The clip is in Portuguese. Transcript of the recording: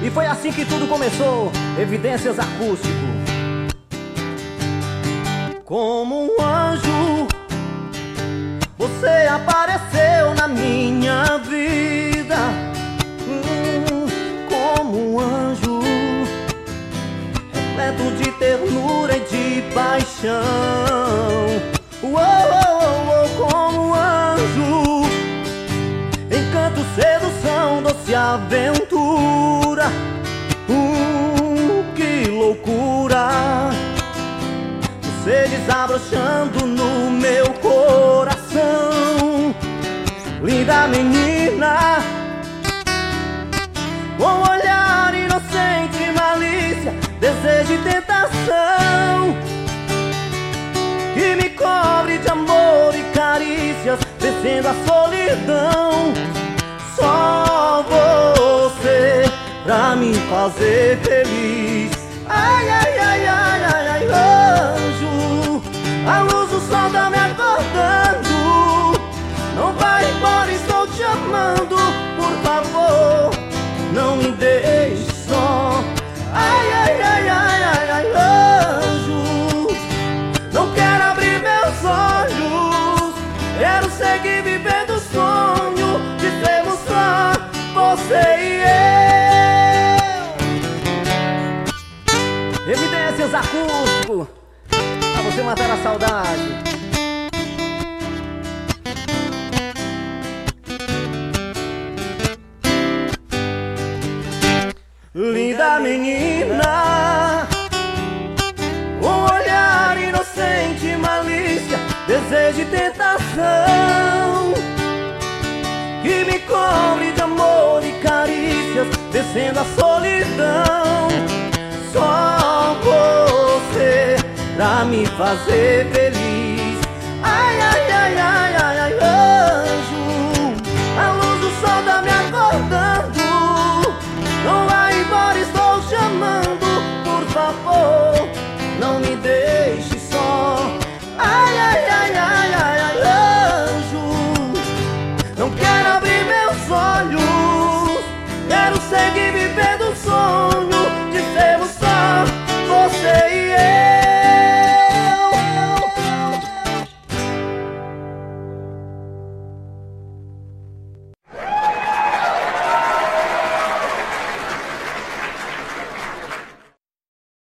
E foi assim que tudo começou, Evidências Acústico. Como um anjo, você apareceu na minha vida. Como um anjo, repleto de ternura e de paixão. Como um anjo, encanto, sedução, doce aventura. Que loucura, você desabrochando no meu coração. Linda menina, com olhar inocente e malícia, desejo e tentação, que me cobre de amor e carícias, vencendo a solidão. Só você pra me fazer feliz. Ai, ai, ai, ai, ai, ai, anjo, a luz do sol tá me acordando. Não vai embora, estou te amando. Por favor, não me deixe só. Ai, ai, ai, ai, ai, ai, anjo, não quero abrir meus olhos, quero seguir vivendo o sonho de sermos só você e eu. Evidências Acústico, pra você matar a saudade. Linda menina, um olhar inocente e malícia, desejo e tentação, que me cobre de amor e carícias, descendo a solidão. Só você pra me fazer feliz.